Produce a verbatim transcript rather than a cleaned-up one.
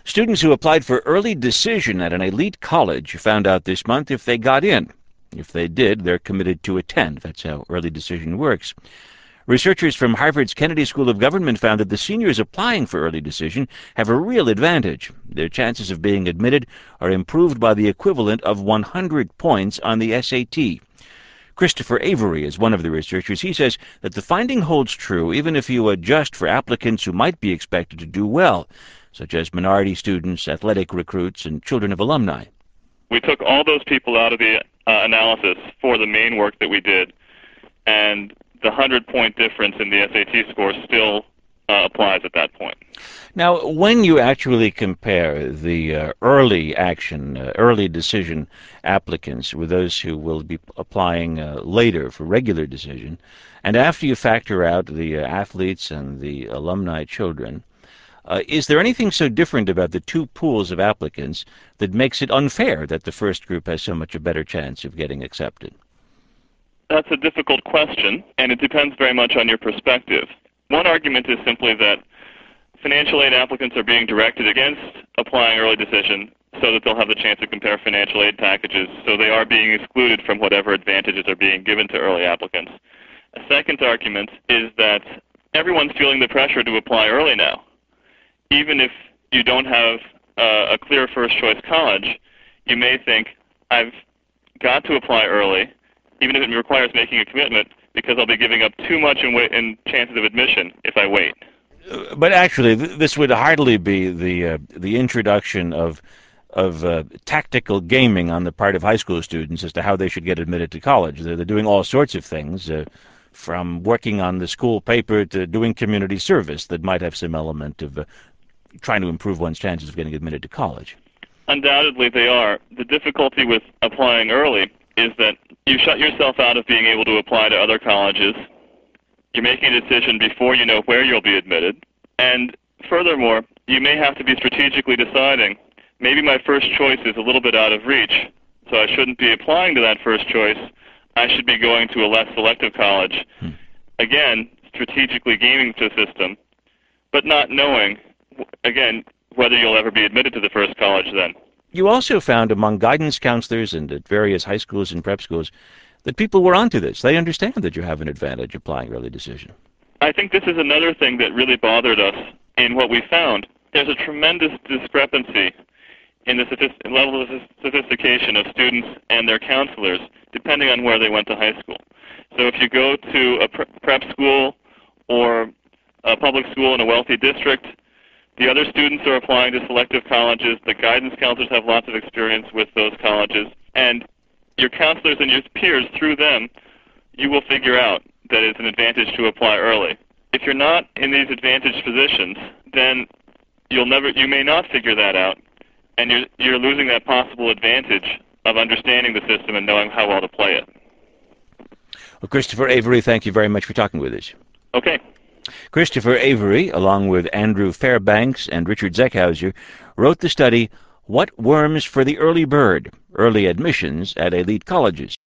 Students who applied for early decision at an elite college found out this month if they got in. If they did, they're committed to attend. That's how early decision works. Researchers from Harvard's Kennedy School of Government found that the seniors applying for early decision have a real advantage. Their chances of being admitted are improved by the equivalent of one hundred points on the S A T. Christopher Avery is one of the researchers. He says that the finding holds true even if you adjust for applicants who might be expected to do well, such as minority students, athletic recruits, and children of alumni. We took all those people out of the uh, analysis for the main work that we did, and the hundred-point difference in the S A T score still uh, applies at that point. Now, when you actually compare the uh, early action, uh, early decision applicants with those who will be applying uh, later for regular decision, and after you factor out the uh, athletes and the alumni children, uh, is there anything so different about the two pools of applicants that makes it unfair that the first group has so much a better chance of getting accepted? That's a difficult question, and it depends very much on your perspective. One argument is simply that financial aid applicants are being directed against applying early decision so that they'll have the chance to compare financial aid packages, so they are being excluded from whatever advantages are being given to early applicants. A second argument is that everyone's feeling the pressure to apply early now. Even if you don't have uh, a clear first-choice college, you may think, I've got to apply early, even if it requires making a commitment, because I'll be giving up too much in, wait in chances of admission if I wait. But actually, th this would hardly be the uh, the introduction of of uh, tactical gaming on the part of high school students as to how they should get admitted to college. They're, they're doing all sorts of things, uh, from working on the school paper to doing community service that might have some element of uh, trying to improve one's chances of getting admitted to college. Undoubtedly they are. The difficulty with applying early is that you shut yourself out of being able to apply to other colleges. You're making a decision before you know where you'll be admitted. And furthermore, you may have to be strategically deciding, maybe my first choice is a little bit out of reach, so I shouldn't be applying to that first choice. I should be going to a less selective college. Hmm. Again, strategically gaming the system, but not knowing, again, whether you'll ever be admitted to the first college then. You also found among guidance counselors and at various high schools and prep schools that people were onto this. They understand that you have an advantage applying early decision. I think this is another thing that really bothered us in what we found. There's a tremendous discrepancy in the sophist- level of sophistication of students and their counselors, depending on where they went to high school. So if you go to a pre- prep school or a public school in a wealthy district, the other students are applying to selective colleges. The guidance counselors have lots of experience with those colleges. And your counselors and your peers, through them, you will figure out that it's an advantage to apply early. If you're not in these advantaged positions, then you'll never, you may not figure that out, and you're, you're losing that possible advantage of understanding the system and knowing how well to play it. Well, Christopher Avery, thank you very much for talking with us. Okay. Christopher Avery, along with Andrew Fairbanks and Richard Zeckhauser, wrote the study, What Worms for the Early Bird? Early Admissions at Elite Colleges.